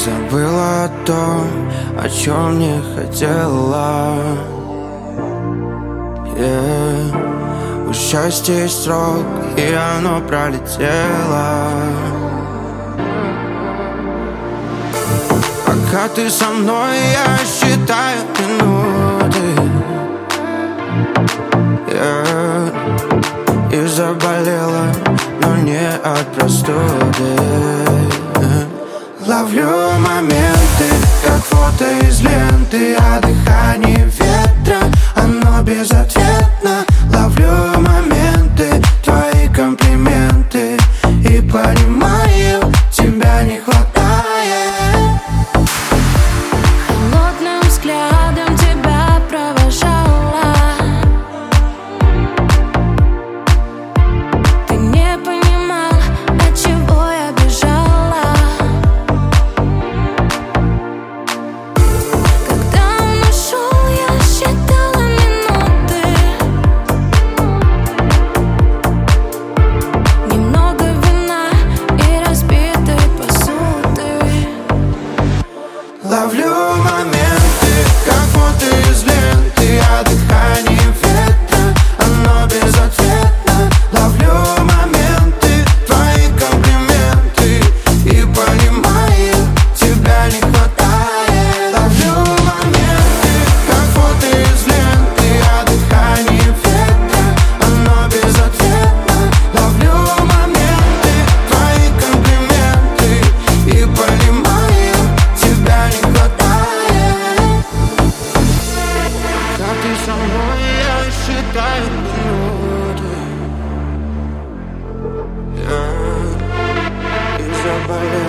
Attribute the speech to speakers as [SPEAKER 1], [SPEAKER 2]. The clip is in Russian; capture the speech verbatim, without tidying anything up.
[SPEAKER 1] забыла то, о чем не хотела. Yeah. У счастья есть срок, и оно пролетело. Пока ты со мной, я считаю минуты. Yeah. И заболела, но не от простуды. Ловлю моменты, как фото из ленты, о дыхании ветра, оно безответно. Ловлю моменты, твои комплименты, и понимаю, тебя не хватает.
[SPEAKER 2] Холодным взглядом тебя провожала. Ты не понимал, от чего я бежала. Когда он ушел, я считала минуты. Немного вина и разбитой посуды.
[SPEAKER 1] Ловлю моменты, как фото из ленты, о дыхании ветра, оно безответно. Ловлю моменты, твои комплименты, и понимаю, тебя не хватает. Ловлю моменты, как фото из ленты, о дыхании ветра, оно безответно. Ловлю моменты, твои комплименты, и понимаю, тебя не хватает. Когда ты со мной, я считаю минуты. Yeah. И заболела.